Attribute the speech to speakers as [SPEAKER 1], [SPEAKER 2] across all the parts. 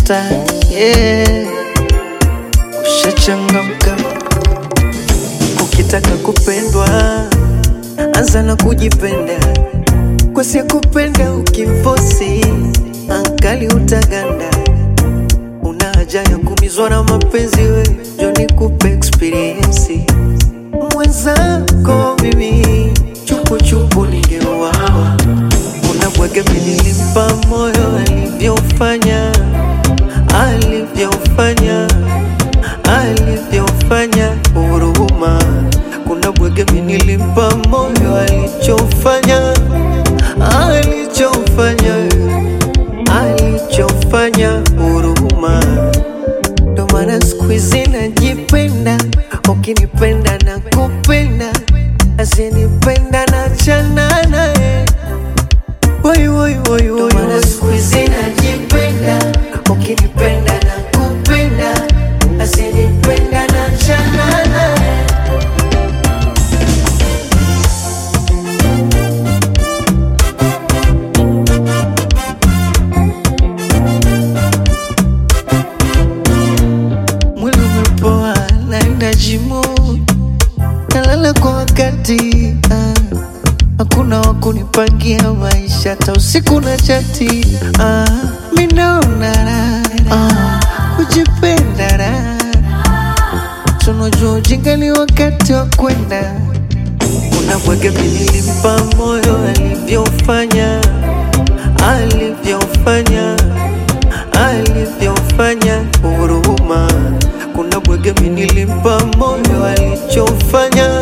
[SPEAKER 1] unatafuta, yeah. Ushachangamka, ukitaka kupendwa anza na kujipenda, kwa si kupenda ukimfosi angali utaganda. Una haja ya kumizwa na mapenzi, we njo nikupe experience. Mwenzako mimi chupu chupu ningeuawa, unabwege mimi nilimpa moyo alivyofanya, alivyofanya huruma. Kuna bwege mimi nilimpa moyo alichofanya huruma. Ndo maana siku hizi najipenda, ukinipenda na kupenda, asinipenda na chana naye. Ndo maana siku hizi najipenda, ukinipenda na kupenda, asinipenda na chana naye. Mwili umepoa naenda jimu, nalala kwa wakati, hakuna wakunipangia maisha, hata usiku na chati, mimi naona raha, kujipenda raha. Tunajua ujinga ni wakati wa kwenda. Unabwege mimi nilimpa moyo alivyofanya huruma. Kuna bwege mimi nilimpa moyo alichofanya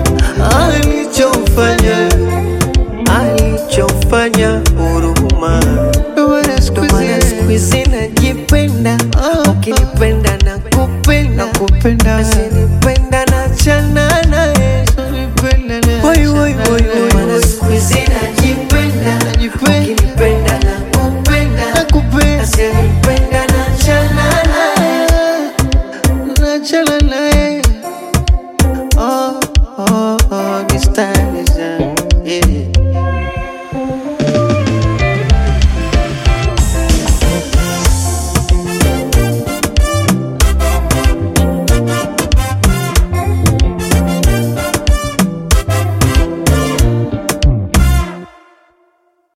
[SPEAKER 1] huruma. Ndo maana siku hizi najipenda, ukinipenda na kupenda, asinipenda na chana naye. Ndo maana siku hizi najipenda, ukinipenda na kupenda, asinipenda na chana naye.